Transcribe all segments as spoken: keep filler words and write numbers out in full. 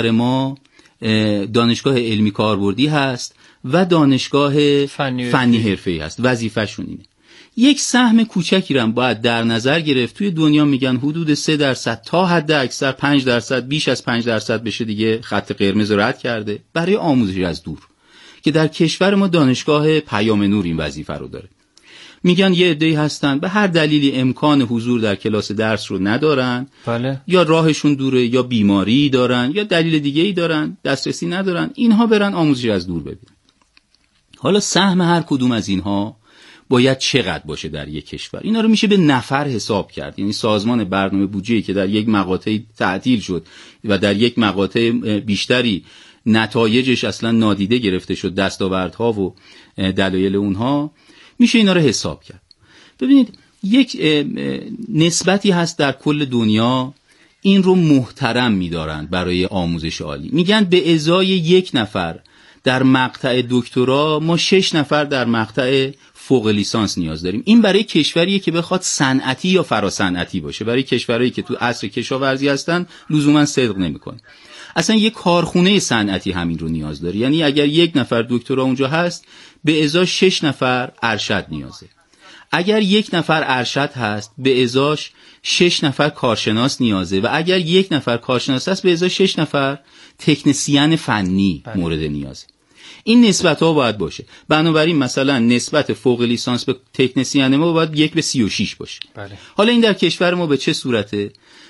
ما دانشگاه علمی کاربردی هست و دانشگاه فنی, فنی حرفه‌ای هست. وظیفه‌شون اینه. یک سهم کوچکی رو باید در نظر گرفت. توی دنیا میگن حدود سه درصد تا حد اکثر پنج درصد، بیش از پنج درصد بشه دیگه خط قرمز رو رد کرده برای آموزش از دور، که در کشور ما دانشگاه پیام نور این وظیفه رو داره. میگن یه عده‌ای هستن به هر دلیلی امکان حضور در کلاس درس رو ندارن، بله. یا راهشون دوره، یا بیماری دارن، یا دلیل دیگه‌ای دارن، دسترسی ندارن، اینها برن آموزش از دور ببینن. حالا سهم هر کدوم از اینها باید چقدر باشه در یک کشور؟ اینا رو میشه به نفر حساب کرد. یعنی سازمان برنامه بودجه‌ای که در یک مقاطعی تعطیل شد و در یک مقاطع بیشتری نتایجش اصلا نادیده گرفته شد، دستاوردها و دلایل اونها، میشه اینا رو حساب کرد. ببینید یک نسبتی هست در کل دنیا این رو محترم می‌دارند برای آموزش عالی. میگن به ازای یک نفر در مقطع دکترا ما شش نفر در مقطع فوق لیسانس نیاز داریم. این برای کشوریه که بخواد صنعتی یا فراصنعتی باشه. برای کشورهایی که تو عصر کشاورزی هستن لزوما صدق نمی‌کنه. اصلا یک کارخونه صنعتی همین رو نیاز داره. یعنی اگر یک نفر دکترا اونجا هست به ازای شش نفر ارشد نیازه. اگر یک نفر ارشد هست به ازاش شش نفر کارشناس نیازه، و اگر یک نفر کارشناس هست به ازای شش نفر تکنسین فنی بله. مورد نیازه. این نسبت ها باید باشه. بنابراین مثلا نسبت فوق لیسانس به تکنسین ما باید یک به سی و شش باشه. بله. حالا این در کشور ما به چه صورته؟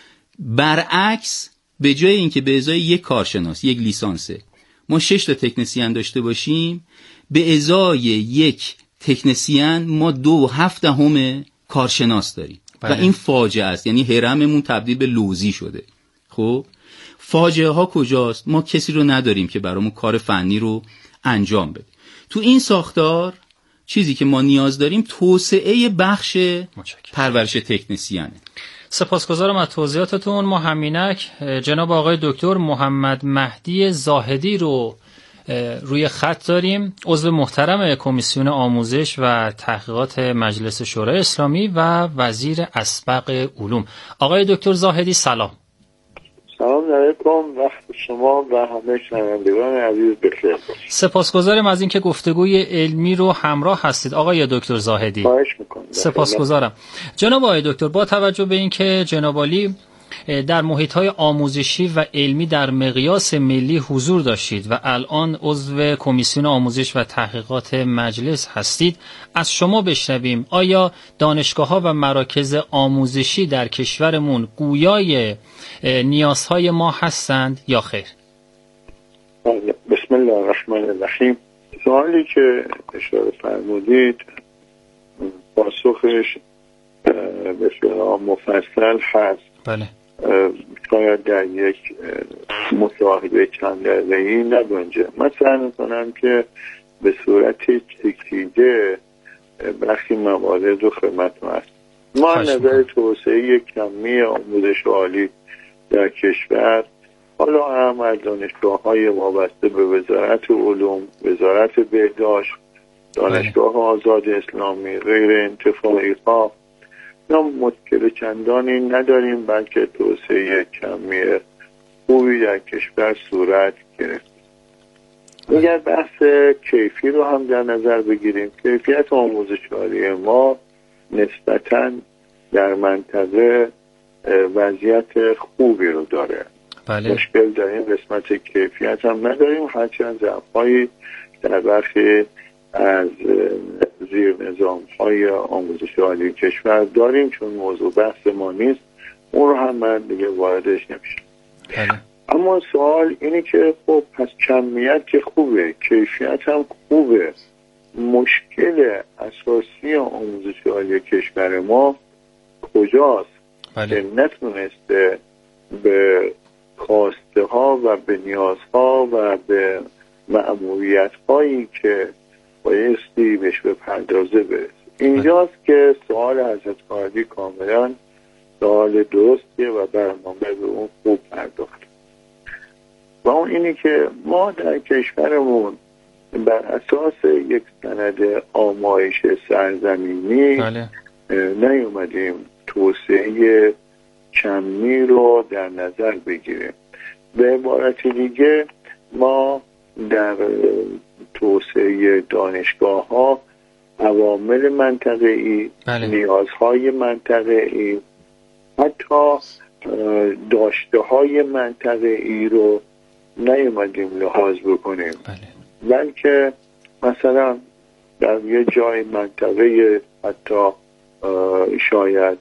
برعکس، به جای اینکه به ازای یک کارشناس یک لیسانسه ما شش تا تکنسین داشته باشیم، به ازای یک تکنسین ما دو هفت دهم کارشناس داریم. بله. و این فاجعه است. یعنی هرممون تبدیل به لوزی شده. خب فاجعه ها کجاست؟ ما کسی رو نداریم که برامون کار فنی رو انجام بده. تو این ساختار چیزی که ما نیاز داریم توسعه بخش پرورش تکنسیانه. سپاسگزارم از توضیحاتتون. ما همینک جناب آقای دکتر محمد مهدی زاهدی رو روی خط داریم، عضو محترم کمیسیون آموزش و تحقیقات مجلس شورای اسلامی و وزیر اسبق علوم. آقای دکتر زاهدی سلام. سلام علیکم، وقت شما و همه شنوندگان عزیز بخیر. سپاسگزارم از اینکه گفتگوی علمی رو همراه هستید آقای دکتر زاهدی. خواهش میکنم. سپاسگزارم. جناب آقای دکتر، با توجه به اینکه جناب عالی در محیط‌های آموزشی و علمی در مقیاس ملی حضور داشتید و الان عضو کمیسیون آموزش و تحقیقات مجلس هستید، از شما بشنویم آیا دانشگاه‌ها و مراکز آموزشی در کشورمون گویای نیازهای ما هستند یا خیر؟ بسم الله الرحمن الرحیم. سوالی که اشاره فرمودید پاسخش بسیار مفصل هست. بله. شاید در یک مصاحبه چند دقیقه‌ای نگنجه. مثلا می‌کنم که به صورت چکیده برخی موارد رو خدمتتون هست. ما نظر توسعه کمی آموزش عالی در کشور، حالا هم از دانشگاه‌های وابسته به وزارت علوم، وزارت بهداشت، دانشگاه آزاد اسلامی، غیر انتفاعی‌ها، ما مشکل چندانی نداریم، بلکه توسعه کمی خوبی در کشور صورت گرفت. اگر بحث کیفی رو هم در نظر بگیریم، کیفیت آموزش عالی ما نسبتاً در منطقه وضعیت خوبی رو داره. بله. مشکل در این قسمت کیفیت هم نداریم، هرچند ضعف‌هایی در برخی از زیر نظام‌های آموزش عالی کشور داریم، چون موضوع بحث ما نیست، اون رو هم من دیگه واردش نمیشم. بله. اما سوال اینه که خب پس کمیت که خوبه، کیفیت هم خوبه، مشکل اساسی آموزش عالی کشور ما کجاست؟ بله. که نتونسته به خواسته ها و به نیازها و به مأموریت هایی که بایستی بهش به پردازه برسه. اینجاست که سوال حضرت قاضی کاملا سوال درستیه و برنامه به اون خوب پرداخت. و اون اینی که ما در کشورمون بر اساس یک سند آمایش سرزمینی بله. نیومدیم توسعه کمی رو در نظر بگیریم. به عبارت دیگه ما در توسعه دانشگاه ها عوامل منطقه‌ای، بله. نیازهای منطقه‌ای، حتی داشته های منطقه‌ای رو نیومدیم لحاظ بکنیم، بله. بلکه مثلا در یه جای منطقه حتی شاید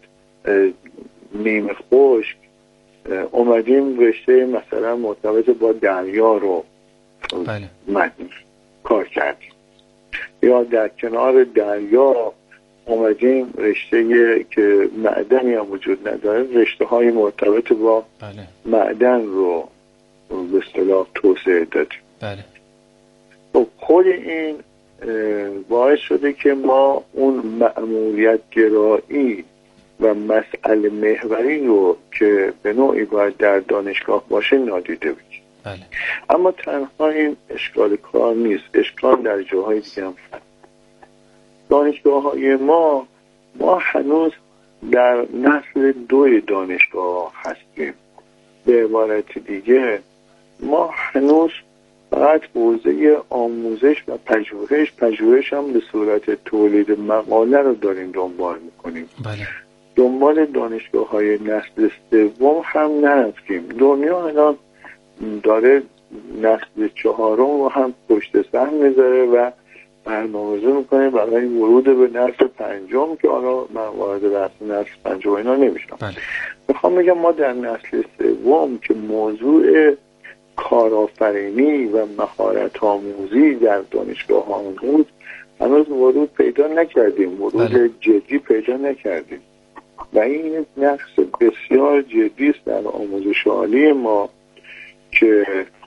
نیمه خشک اومدیم رشته مثلا مرتبط با دریا رو بله. من کار کردیم، یا در کنار دریا اومدیم رشته که معدنی هم وجود نداره رشته های مرتبط با بله. معدن رو به اصطلاح توسعه دادیم. بله. خب خود این باعث شده که ما اون مأموریت گرایی و مسئله محوری رو که به نوعی باید در دانشگاه باشه نادیده بگیریم. بله. اما تنها این اشکال کار نیست، اشکال در جاهای دیگه هم هست. دانشگاه های ما ما هنوز در نسل دوی دانشگاه هستیم. به عبارت دیگه ما هنوز فقط حوزه آموزش و پژوهش پژوهش هم به صورت تولید مقاله رو داریم دنبال میکنیم. بله. دنبال دانشگاه های نسل سوم هم نرفتیم. دنیا الان داره نسل چهارم رو هم پشت سر میذاره و برنامه‌ریزی میکنه برای ورود به نسل پنجم که حالا من وارد بحث نسل پنجم اینا نمیشم. بله. میخوام بگم ما در نسل سوم که موضوع کارآفرینی و مهارت آموزی در دانشگاه ها بود هنوز ورود پیدا نکردیم، ورود بله. جدی پیدا نکردیم و این نقص بسیار جدی است در آموزش عالی ما که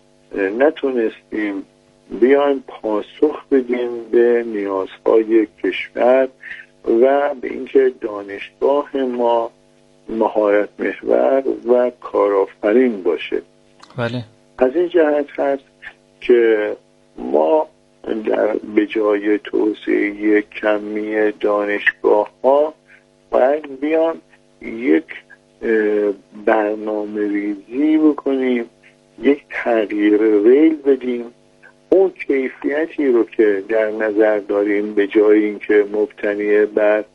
نتونستیم بیایم پاسخ بدیم به نیازهای کشور و به اینکه دانشگاه ما مهارت محور و کارآفرین باشه. بله. از این جهت هست که ما در به جای توسعه کمی دانشگاه ها باید بیان یک برنامه ریزی بکنیم، یک تغییر ریل بدیم، اون کیفیتی رو که در نظر داریم به جای اینکه مبتنی بر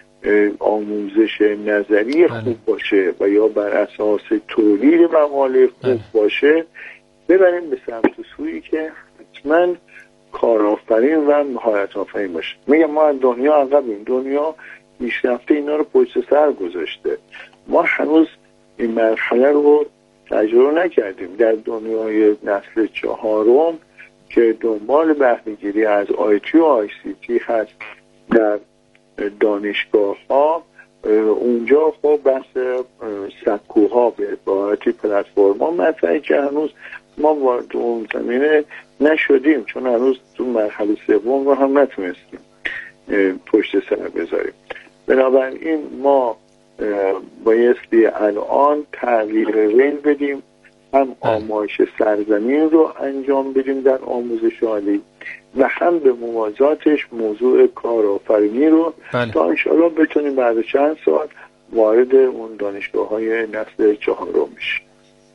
آموزش نظری خوب باشه و یا بر اساس تولید مقاله خوب باشه ببریم به سمت سویی که حتما کارآفرین و مهارت آفرین باشه. میگم ما از دنیا عقبیم، دنیا پیشرفته اینا رو پشت سر گذاشته، ما هنوز این مرحله رو تجربه نکردیم. در دنیای نسل چهارم که دنبال بهره‌گیری از آی تی و آی سی تی هست در دانشگاه ها، اونجا خب بحث سکوها به عبارتی پلتفرم ها مطرحه که هنوز ما وارد اون زمینه نشدیم چون هنوز تو مرحله سوم رو هم نتونستیم پشت سر بذاریم. بنابراین ما بایستی الان تغییر ریل بدیم، هم آمایش سرزمین رو انجام بدیم در آموزش عالی و هم به موازاتش موضوع کارآفرینی رو بله. تا انشاءالله بتونیم بعد چند سال وارد اون دانشگاه های نسل چهارم بشیم.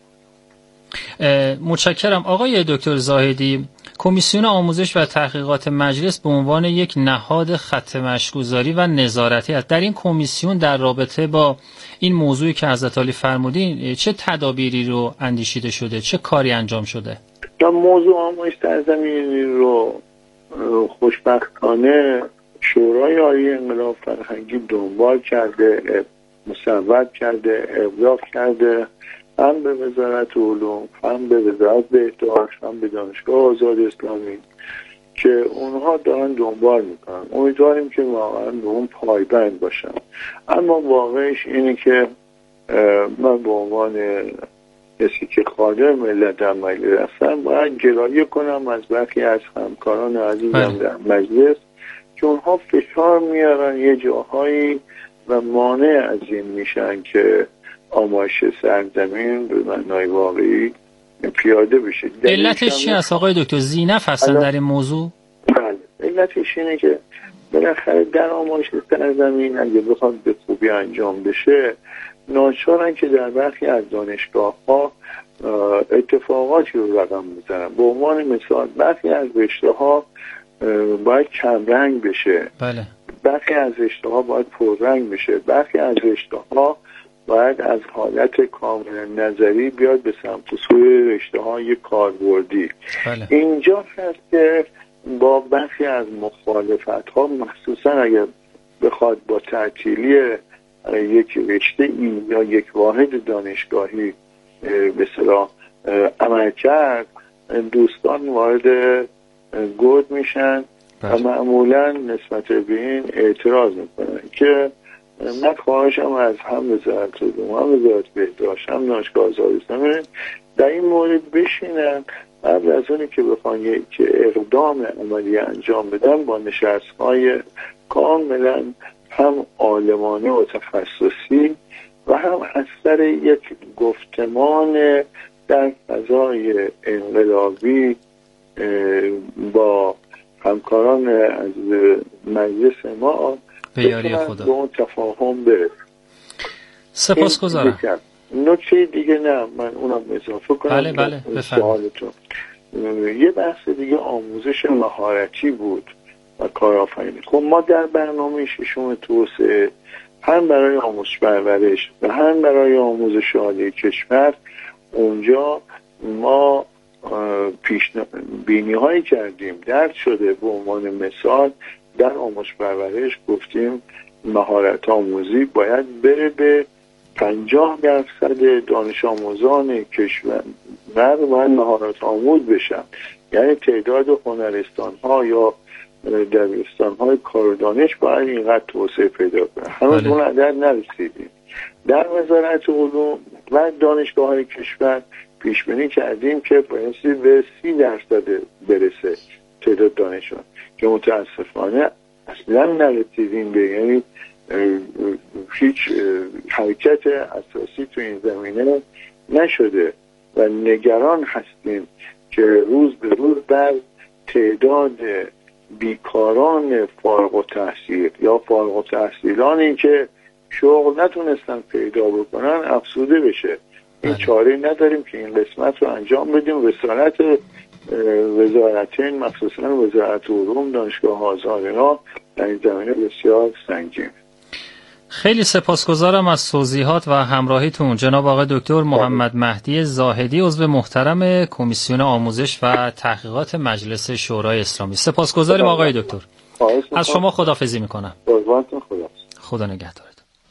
متشکرم. آقای دکتر زاهدی، کمیسیون آموزش و تحقیقات مجلس به عنوان یک نهاد خط مشی‌گذاری و نظارتی است. در این کمیسیون در رابطه با این موضوعی که حضرت عالی فرمودین چه تدابیری رو اندیشیده شده، چه کاری انجام شده؟ در موضوع آموزش سرزمینی رو خوشبختانه شورای عالی انقلاب فرهنگی دنبال کرده، مصوب کرده، ابلاغ کرده، هم به وزارت علوم، هم به وزارت بهداشت، هم به دانشگاه آزاد اسلامی که اونها دارن دنبال میکنن. امیدواریم که واقعا به اون پایبند باشن. اما واقعش اینه که من به عنوان کسی که خادم ملت در مجلس هستم باید گلایه کنم از برخی از همکاران عزیزم در مجلس که اونها فشار میارن یه جاهایی و مانع از این میشن که آمایش سرزمین به معنای واقعی پیاده بشه. علتش چی است آقای دکتر؟ زینف هستن در این موضوع؟ بله، علتش اینه که بالاخره در آمایش سرزمین اگه بخواد به خوبی انجام بشه ناچارن که در برخی از دانشگاه ها اتفاقاتی رو رقم میزنم. به عنوان مثال برخی از رشته‌ها باید کمرنگ بشه، بله. برخی از رشته‌ها باید پررنگ بشه، برخی از رشته‌ها باید از حالت کاملا نظری بیاد به سمت و سوی رشته‌های کاربردی. بله. اینجا هست که با برخی از مخالفت‌ها، مخصوصا اگر بخواد با تعطیلی یک رشته ای یا یک واحد دانشگاهی به اصطلاح عمل کرد، دوستان وارد گود میشن و معمولا نسبت به این اعتراض میکنن که من خواهشم از هم وزارت علوم، هم وزارت بهداشت، هم دانشگاه آزاد اسلامی در این مورد بشینن قبل از اونی که بخوان یک اقدام عملی انجام بدن با نشست‌های کاملا هم عالمانه و تخصصی و هم از سر یک گفتمان در فضای انقلابی با همکاران از مجلس ما به یاری خدا به اون تفاهم برسیم. سپاسگزارم. نکته دیگه نه من اونم اضافه کنم. بله بله سوالتون. یه بحث دیگه آموزش مهارتی بود و کارآفرینی. خب ما در برنامه ششم توسعه هم برای آموزش پرورش و هم برای آموزش عالی کشور اونجا ما پیش بینی هایی کردیم، درد شده. به عنوان مثال در آموزش پرورش گفتیم مهارت آموزی باید بره به پنجاه درصد دانش آموزان کشور باید مهارت آموز بشن، یعنی تعداد هنرستان ها یا دبیرستان های کار دانش باید اینقدر توسعه پیدا کنه. هنوز اون عدد نرسیدیم. در وزارت علوم و دانشگاه های کشور پیش بینی کردیم که بایستی به سی درصد برسه تعداد دانشان که متاسفانه اصلا نرسیدیم به، یعنی هیچ حرکت اساسی تو این زمینه نشده و نگران هستیم که روز به روز در تعداد بیکاران فارغ التحصیل یا فارغ التحصیلانی که شغل نتونستن پیدا بکنن افزوده بشه. این چاره نداریم که این قسمت رو انجام بدیم. وزارت وزارتین مخصوصا وزارت علوم، دانشگاه آزاد اینا در این زمینه بسیار سنگین. خیلی سپاسگزارم از توضیحات و همراهیتون جناب آقای دکتر محمد مهدی زاهدی، عضو محترم کمیسیون آموزش و تحقیقات مجلس شورای اسلامی. سپاسگزاریم آقای دکتر. از شما خداحافظی میکنم. خدا نگهدارتون.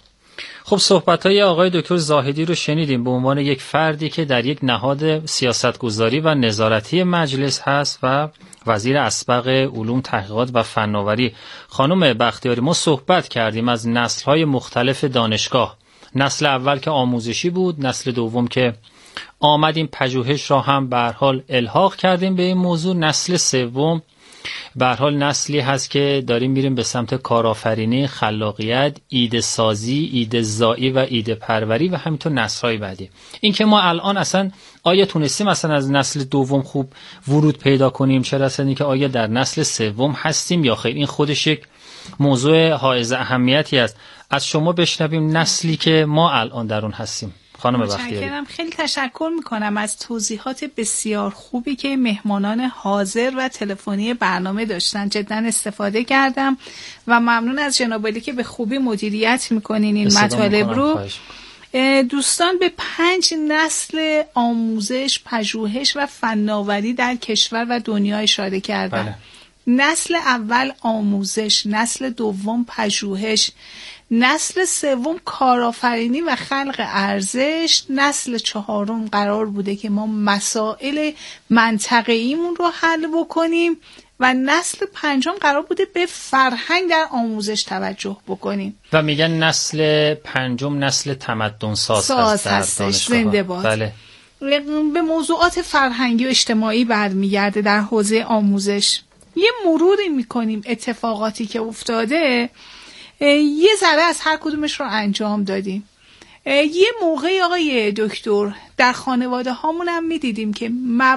خب صحبت‌های آقای دکتر زاهدی رو شنیدیم به عنوان یک فردی که در یک نهاد سیاستگذاری و نظارتی مجلس هست و وزیر اسبق علوم تحقیقات و فناوری. خانم بختیاری، ما صحبت کردیم از نسل‌های مختلف دانشگاه. نسل اول که آموزشی بود، نسل دوم که آمدیم پژوهش را هم به هر حال الحاق کردیم به این موضوع، نسل سوم به هر حال نسلی هست که داریم میریم به سمت کارآفرینی، خلاقیت، ایده سازی، ایده زایی و ایده پروری و همینطور نسل‌های بعدی. این که ما الان اصلا آیا تونستیم اصلا از نسل دوم خوب ورود پیدا کنیم، چه رسه که آیا در نسل سوم هستیم یا خیر، این خودش یک موضوع حائز اهمیتی است. از شما بشنویم نسلی که ما الان در اون هستیم. خانم بختیاری، خیلی تشکر میکنم از توضیحات بسیار خوبی که مهمانان حاضر و تلفنی برنامه داشتن. جدا استفاده کردم و ممنون از جناب عالی که به خوبی مدیریت میکنین این مطالب رو. دوستان، به پنج نسل آموزش، پژوهش و فناوری در کشور و دنیا اشاره کردم. بله. نسل اول آموزش، نسل دوم پژوهش، نسل سوم کارآفرینی و خلق ارزش، نسل چهارم قرار بوده که ما مسائل منطقه‌ایمون رو حل بکنیم و نسل پنجم قرار بوده به فرهنگ در آموزش توجه بکنیم. و میگن نسل پنجم نسل تمدن ساز, ساز هستش. زنده باد. بله. به موضوعات فرهنگی و اجتماعی برمیگرده در حوزه آموزش. یه مروری میکنیم اتفاقاتی که افتاده، یه ذره از هر کدومش رو انجام دادیم. یه موقعی آقای دکتر در خانواده هامون هم می دیدیم که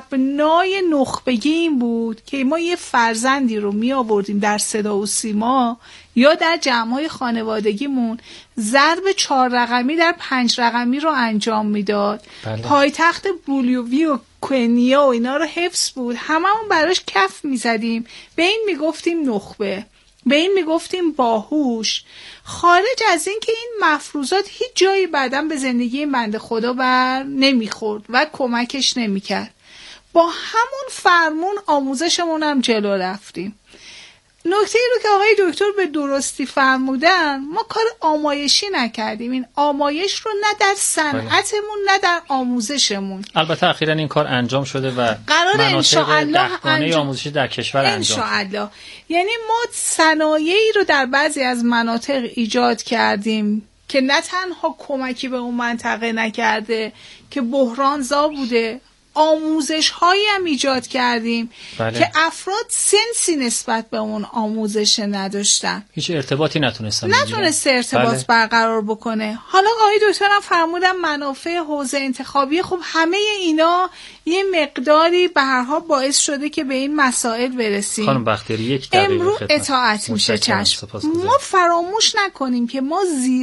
مبنای نخبگی این بود که ما یه فرزندی رو می آوردیم در صدا و سیما یا در جمع‌های خانوادگیمون ضرب چهار رقمی در پنج رقمی رو انجام میداد. بله. پایتخت بولیوی و کنیا و اینا رو حفظ بود، هممون براش کف میزدیم، به این میگفتیم نخبه، به این میگفتیم باهوش. خارج از این که این مفروضات هیچ جایی بعداً به زندگی این بنده خدا بر نمیخورد و کمکش نمیکرد. با همون فرمون آموزشمون هم جلو رفتیم. نکته ای رو که آقای دکتر به درستی فرمودن، ما کار آمایشی نکردیم. این آمایش رو نه در صنعتمون نه در آموزشمون. البته اخیراً این کار انجام شده و قرار انشاءالله انجام آموزشی در کشور انجام. انشاءالله. یعنی ما صنایعی رو در بعضی از مناطق ایجاد کردیم که نه تنها کمکی به اون منطقه نکرده که بحران زا بوده، آموزش هایی هم ایجاد کردیم. بله. که افراد سنسی نسبت به اون آموزش نداشتن، هیچ ارتباطی نتونستن نتونسته ارتباط بله. برقرار بکنه. حالا آقای دکتر هم فرمودن منافع حوزه انتخابی، خب همه اینا یه مقداری به هر حال باعث شده که به این مسائل برسیم. خانم بختیاری یک دقیقه امروز اطاعت میشه چشم. ما فراموش نکنیم که ما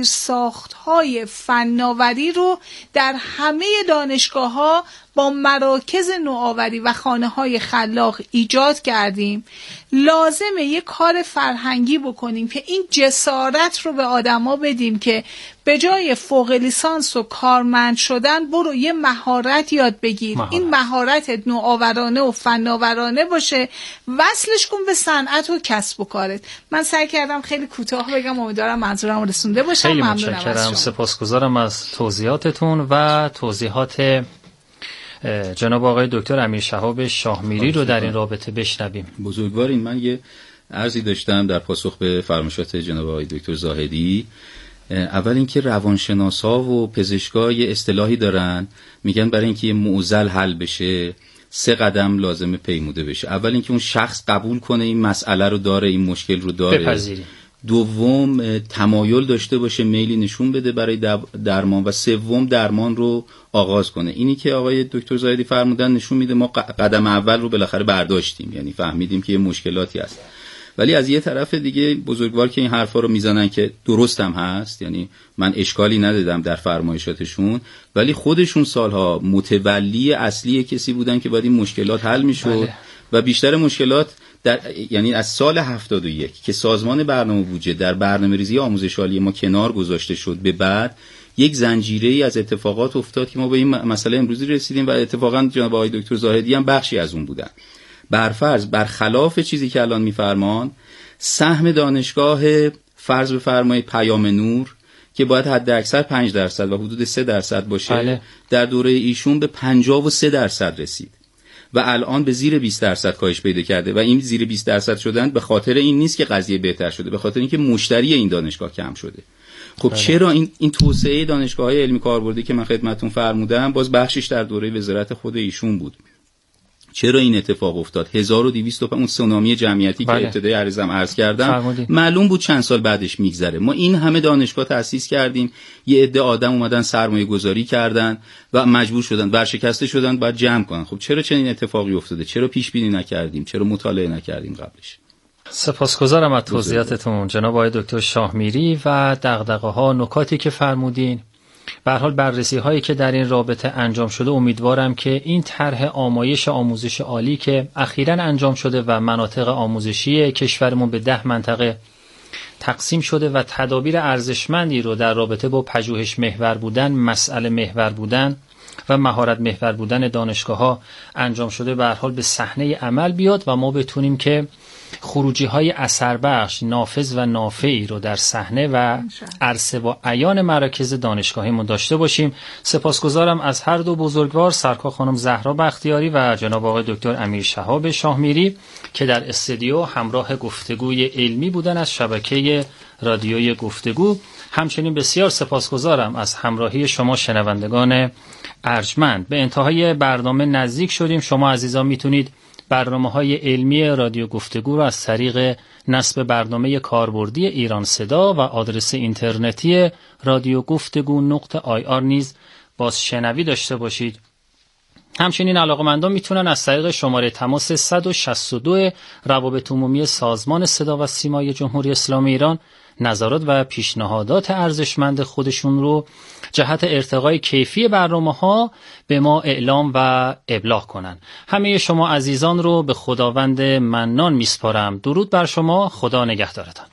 زیرساخت‌های فناوری رو در همه دانشگاه‌ها با مراکز نوآوری و خانه‌های خلاق ایجاد کردیم. لازمه یه کار فرهنگی بکنیم که این جسارت رو به آدما بدیم که به جای فوق لیسانس و کارمند شدن برو یه مهارت یاد بگیر. مهارت. این مهارت نوآورانه و فناورانه باشه، وصلش کن به صنعت و کسب و کارت. من سعی کردم خیلی کوتاه بگم، امیدوارم منظورم رسونده باشم. خیلی متشکرم، سپاسگزارم از توضیحاتتون و توضیحات جناب آقای دکتر امیر شهاب شاهمیری رو در این رابطه بشنویم. بزرگوارین، من یه عرضی داشتم در پاسخ به فرمایشات جناب آقای دکتر زاهدی. اول اینکه روانشناسا و پزشکا یه اصطلاحی دارن، میگن برای اینکه یه معضل حل بشه سه قدم لازمه پیموده بشه. اول اینکه اون شخص قبول کنه این مسئله رو داره، این مشکل رو داره، بپذیری. دوم تمایل داشته باشه، میلی نشون بده برای درمان، و سوم درمان رو آغاز کنه. اینی که آقای دکتر زاهدی فرمودن نشون میده ما قدم اول رو بالاخره برداشتیم، یعنی فهمیدیم که یه مشکلاتی هست. ولی از یه طرف دیگه بزرگوار که این حرفا رو میزنن که درست هم هست، یعنی من اشکالی ندادم در فرمایشاتشون، ولی خودشون سالها متولی اصلی کسی بودن که باید این مشکلات حل میشد. بله. و بیشتر مشکلات در یعنی از سال هفتاد و یک که سازمان برنامه بودجه در برنامه‌ریزی آموزش عالی ما کنار گذاشته شد، به بعد یک زنجیره‌ای از اتفاقات افتاد که ما به این مسئله امروزی رسیدیم و اتفاقا جناب آقای دکتر زاهدی هم بخشی از اون بودن. برفرض برخلاف چیزی که الان میفرمان، سهم دانشگاه فرض بفرمایید پیام نور که باید حد اکثر پنج درصد و حدود سه درصد باشه، بله. در دوره ایشون به پنجاه و سه درصد رسید و الان به زیر بیست درصد کاهش پیدا کرده. و این زیر بیست درصد شدن به خاطر این نیست که قضیه بهتر شده، به خاطر اینکه مشتری این دانشگاه کم شده. خب بله. چرا این این توسعه دانشگاه‌های علمی کاربردی که من خدمتتون فرمودم باز بخشش در دوره وزارت خود ایشون بود؟ چرا این اتفاق افتاد؟ هزار و دویست و پنج اون سونامی جمعیتی بله. که ابتدای عرضم عرض کردم فرمودی. معلوم بود چند سال بعدش میگذره. ما این همه دانشگاه تأسیس کردیم، یه عده آدم اومدن سرمایه گذاری کردن و مجبور شدن ورشکسته شدن باید جمع کنن. خب چرا چنین اتفاقی افتاده؟ چرا پیش بینی نکردیم؟ چرا مطالعه نکردیم قبلش؟ سپاسگزارم از توضیحاتتون جناب آقای دکتر شاهمیری و دغدغه‌ها نکاتی که فرمودین. به هر حال بررسی هایی که در این رابطه انجام شده، امیدوارم که این طرح آمایش آموزش عالی که اخیراً انجام شده و مناطق آموزشی کشورمون به ده منطقه تقسیم شده و تدابیر ارزشمندی رو در رابطه با پژوهش محور بودن، مسئله محور بودن و مهارت محور بودن دانشگاه‌ها انجام شده، به هر حال به صحنه عمل بیاد و ما بتونیم که خروجی های اثر بخش، نافذ و نافعی رو در صحنه و عرصه و عیان مراکز دانشگاهیمون داشته باشیم. سپاسگزارم از هر دو بزرگوار، سرکار خانم زهرا بختیاری و جناب آقای دکتر امیر شهاب شاهمیری که در استودیو همراه گفتگوی علمی بودن از شبکه رادیوی گفتگو. همچنین بسیار سپاسگزارم از همراهی شما شنوندگان ارجمند. به انتهای برنامه نزدیک شدیم. شما عزیزان میتونید برنامه‌های علمی رادیو گفتگو رو از طریق نصب برنامه کاربردی ایران صدا و آدرس اینترنتی رادیو گفتگو نقطه آی آر نیز بازشنوی داشته باشید. همچنین علاقه‌مندان میتونن از طریق شماره تماس صد و شصت و دو روابط عمومی سازمان صدا و سیمای جمهوری اسلامی ایران نظرات و پیشنهادات ارزشمند خودشون رو جهت ارتقای کیفی برنامه‌ها به ما اعلام و ابلاغ کنن. همه شما عزیزان رو به خداوند منان میسپارم. درود بر شما، خدا نگهدارتان.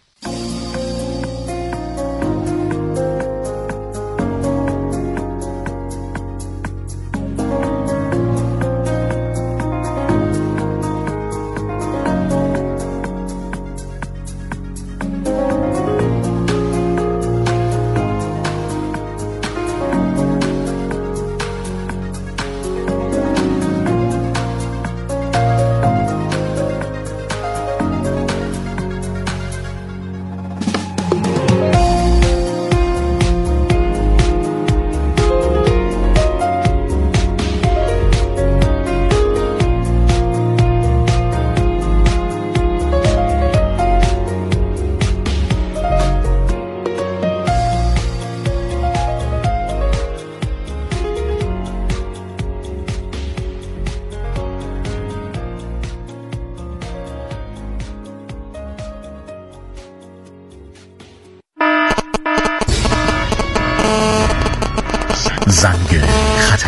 زنگ خطر.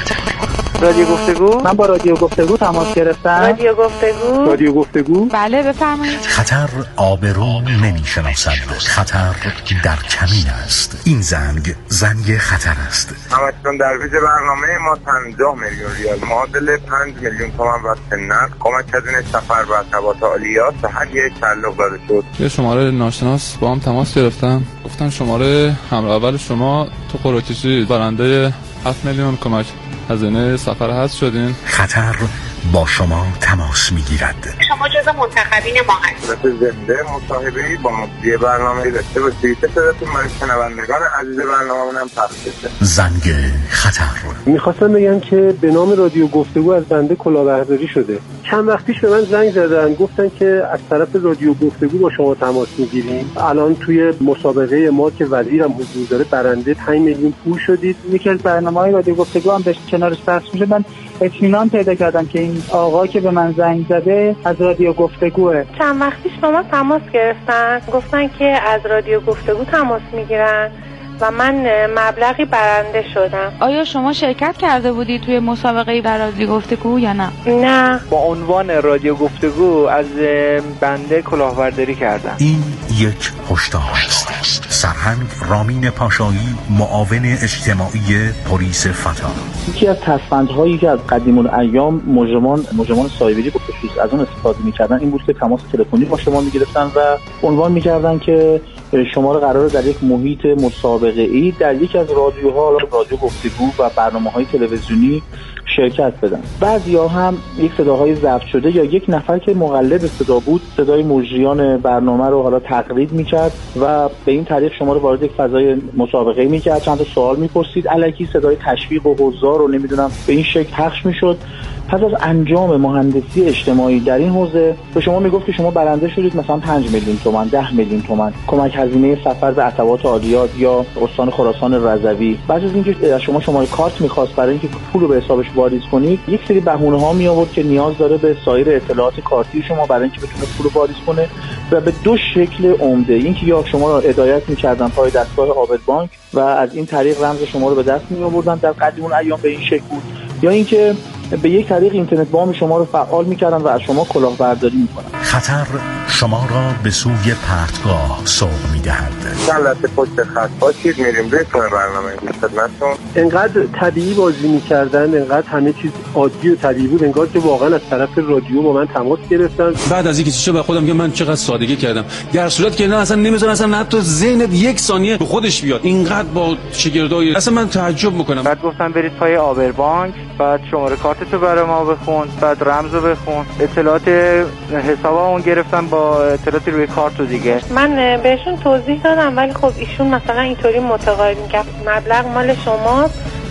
رادیو گفتگو؟ من با رادیو گفتگو تماس گرفتم. رادیو گفتگو؟ رادیو گفتگو؟ بله بفرمایید. خطر آبرو نمیشناسد، خطر در کمین است. این زنگ زنگ خطر است. همچنان در ویژه برنامه ما پنجاه میلیون ریال معادل پنج میلیون تومان واسه نقد کمک هزینه سفر و ارتباط عالیات به هر یک تعلق داده شد. یه شماره ناشناس با هم تماس گرفتم، گفتن شماره همراه اول شما تو قرعه کشی برنده هفت میلیون کمک هزینه سفر هست شدین. خطر با شما تماس میگیرد. شما جزو منتخبین ما هستید. زنده مصاحبه‌ای با مجری برنامه‌ای داشته باشید. صداتون برای شنوندگان عزیز برنامه‌مون هم پخش بشه. زنگ خطر. میخواستم بگم که به نام رادیو گفتگو از بنده کلاهبرداری شده. چند وقت پیش به من زنگ زدن، گفتن که از طرف رادیو گفتگو با شما تماس میگیریم. الان توی مسابقه ما که وزیرم حضور داره برنده پنج میلیون پول شدید. یکی از برنامه‌های رادیو گفتگو هم داشت کنارش پخش میشه. من اطمینان پیدا کردم که این آقا که به من زنگ زده از رادیو گفتگوه. چند وقت پیش با ما تماس گرفتن، گفتن که از رادیو گفتگو تماس میگیرن و من مبلغی برنده شدم. آیا شما شرکت کرده بودی توی مسابقه در رادیو گفتگو یا نه؟ نه. با عنوان رادیو گفتگو از بنده کلاهبرداری کردم. این یک هشدار است. سرهنگ رامین پاشایی، معاون اجتماعی پلیس فتا. یکی از تصفندهایی که از قدیم الایام مجرمان مجرمان سایبری به خصوص از اون استفاده می‌کردن این بود که تماس تلفنی با شما می‌گرفتن و عنوان می‌کردن که شما رو قراره در یک محیط مسابقه‌ای در یک از رادیوها، رادیو گفتگو و برنامه‌های تلویزیونی شرکت بدن. بعضیا هم یک صداهای ضبط شده یا یک نفر که مقلد صدا بود صدای مجریان برنامه رو حالا تقلید می‌کرد و به این طریق شما رو وارد یک فضای مسابقه می‌کرد، چند تا سوال می‌پرسید، الکی صدای تشویق و حضار رو نمی‌دونم به این شکل پخش می‌شد. پس از انجام مهندسی اجتماعی در این حوزه به شما میگفت که شما برنده شدید مثلا پنج میلیون تومان، ده میلیون تومان کمک هزینه سفر به عطوات عالیات یا استان خراسان رضوی. بعد از اینکه از شما شماره کارت می‌خواست برای اینکه پول رو به حسابش واریز کنید، یک سری بهونه‌ها می آورد که نیاز داره به سایر اطلاعات کارتی شما برای اینکه بتونه پول رو واریز کنه و به دو شکل عمده. اینکه یا شما رو هدایت می‌کردن پای دستگاه عابد بانک و از این طریق رمز شما رو به دست می‌آوردن، در قدیم اون ایام به این شکل بود، یا اینکه به یک طریق اینترنت بام شما رو فعال می‌کردن و از شما کلاهبرداری می‌کنن. خطر شما را به سوی پرتگاه سوق می‌دهد. چند لحظه پشت خط باشید، میریم بهتون برنامه خدمتتون. انقدر طبیعی بازی می‌کردن، انقدر همه چیز عادی و طبیعی بود، انگار که واقعا از طرف رادیو با من تماس گرفتن. بعد از اینکه چیزا به خودم که من چقدر سادگی کردم، در صورتی که نه اصلا نمی‌ذارن اصلا حتی ذهنت یک ثانیه به خودش بیاد، اینقدر با شگردای اصلا من تعجب می‌کنم. بعد گفتن برید پای آبر بانک، بعد شماره کارتتو برای ما بخون، بعد رمزو بخون، اطلاعات حسابمون گرفتن با اطلاعات روی کارت و دیگه. من بهشون توضیح دادم ولی خب ایشون مثلا اینطوری متقاعد می‌کرد مبلغ مال شما،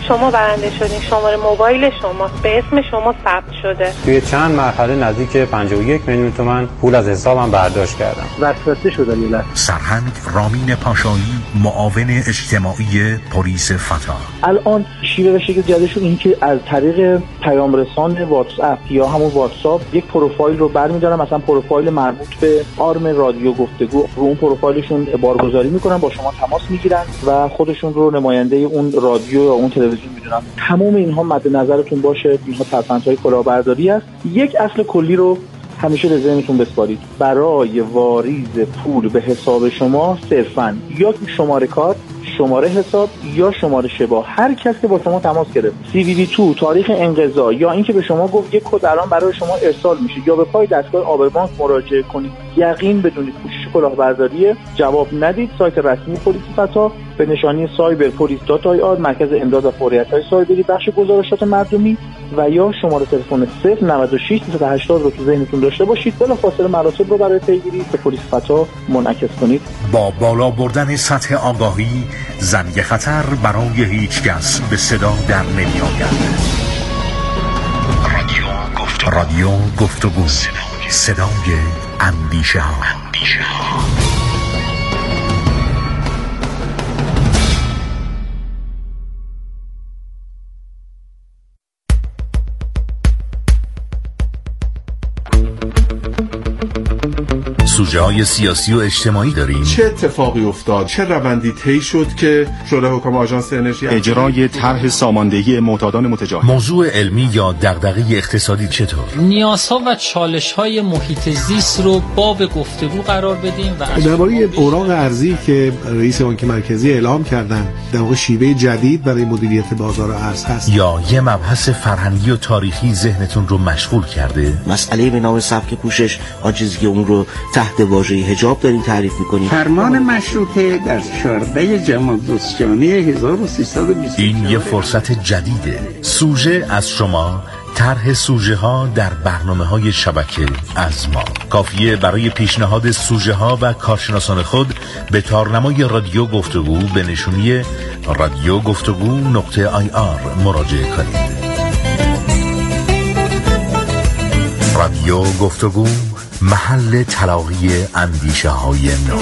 شما برنده شدین، شماره موبایل شما به اسم شما ثبت شده. توی چند مرحله نزدیک پنجاه و یک میلیون تومان پول از حسابم برداشت کردم. وسوسه شدن یه لحظه. سرهنگ رامین پاشایی، معاون اجتماعی پلیس فتا. الان شیوه و شکل جدیدشون این که از طریق پیام رسان واتس اپ یا همون واتساپ یک پروفایل رو برمی‌دارن، مثلا پروفایل مربوط به آرم رادیو گفتگو، رو اون پروفایلشون بارگذاری میکنن، با شما تماس میگیرن و خودشون رو نماینده اون رادیو یا اون تلویزیون میدونن. تمام اینها مد نظرتون باشه، اینها ترفندهای کلاهبرداری است. یک اصل کلی رو همیشه در ذهنتون بسپارید. برای واریز پول به حساب شما صرفاً یا شماره کارت، شماره حساب یا شماره شبا، هر کس که با شما تماس گرفت، سی وی وی دو، تاریخ انقضا یا اینکه به شما گفت یک کد الان برای شما ارسال میشه یا به پای دستگاه آبربانک مراجعه کنید، یقین بدونید کوشش کلاهبرداری، جواب ندید. سایت رسمی پلیس فتا به نشانی سایبر پلیس دات آی آر، مرکز امداد و فوریت‌های سایبری، بخش گزارشات مردمی و یا شماره تلفن صفر نود و شش صد و هشتاد رو تو ذهنتون داشته باشید. بلافاصله مراسم رو برای پیگیری به پلیس فتا منعکس کنید. با بالا بردن سطح آگاهی، زنگ خطر برای هیچ کس به صدا در نمی آید. رادیو گفتگو، رادیو گفتگو، صدای اندیشه ها. سوژه های سیاسی و اجتماعی داریم. چه اتفاقی افتاد؟ چه روندی طی شد که شورای حکام آژانس انرژی اجرای طرح ساماندهی معتادان متجاهل؟ موضوع علمی یا دغدغه اقتصادی چطور؟ نیازها و چالش‌های محیط زیست رو باب گفتگو قرار بدیم و درباره اوراق ارزی که رئیس بانک مرکزی اعلام کردن، در واقع شیوه جدید برای مدیریت بازار ارز هست. یا یه مبحث فرهنگی و تاریخی ذهنتون رو مشغول کرده؟ مسئله به نام سبک پوشش، آن چیزی که اون رو تحت واژه حجاب داریم تعریف می‌کنیم. فرمان مشروطه در چهاردهم جمادی الثانی هزار و سیصد و بیست و چهار. این یه فرصت جدیده. سوژه از شما، طرح سوژه ها در برنامه‌های شبکه از ما. کافیه برای پیشنهاد سوژه ها و کارشناسان خود به تارنمای رادیو گفتگو به نشونی رادیو گفتگو نقطه آی آر مراجعه کنید. رادیو گفتگو، محل تلاقی اندیشه های نو.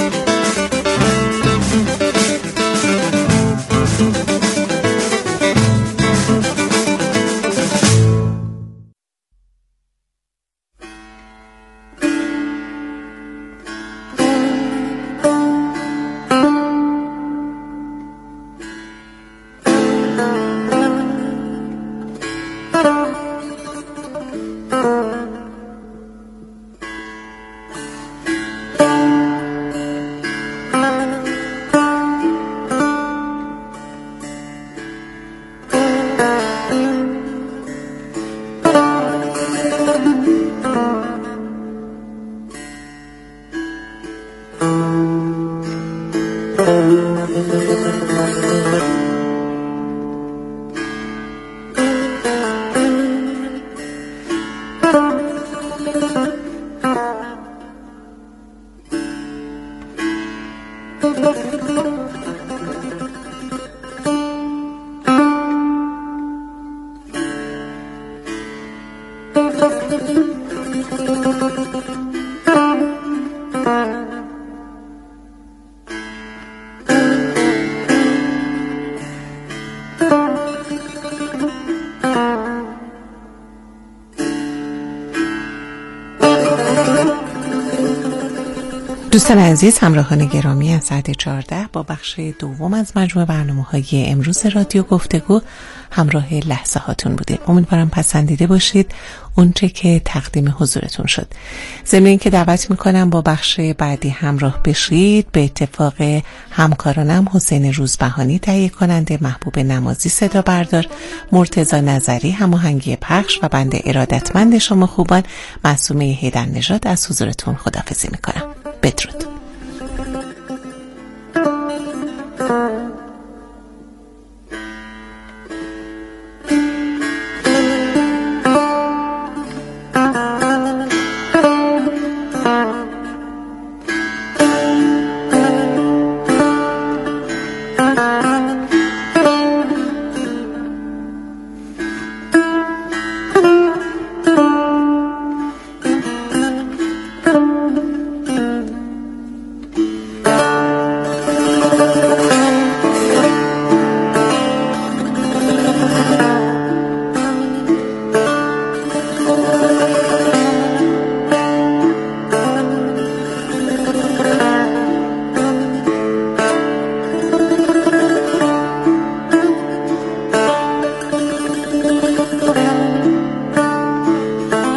دوستان عزیز، همراهان گرامی، از ساعت چهارده با بخش دوم از مجموعه برنامه‌های امروز رادیو گفتگو همراه لحظه هاتون بودیم. امیدوارم پسندیده باشید اونچه که تقدیم حضورتون شد. ضمن این که دعوت میکنم با بخش بعدی همراه بشید. به اتفاق همکارانم حسین روزبهانی تهیه کننده، محبوب نمازی صدا بردار، مرتضی نظری هماهنگی پخش و بنده ارادتمند شما خوبان معصومه هیدرنژاد از حضورتون خداحافظی میکنم. بدرود.